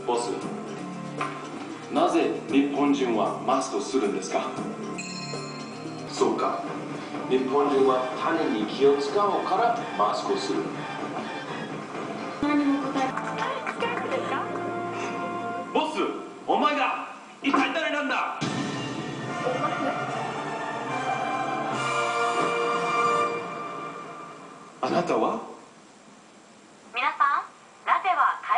ボス、なぜ日本人はマスクをするんですか？そうか、日本人は他人に気を使うからマスクをする。 何も答え。 ボス、お前が一体誰なんだ？あなたは？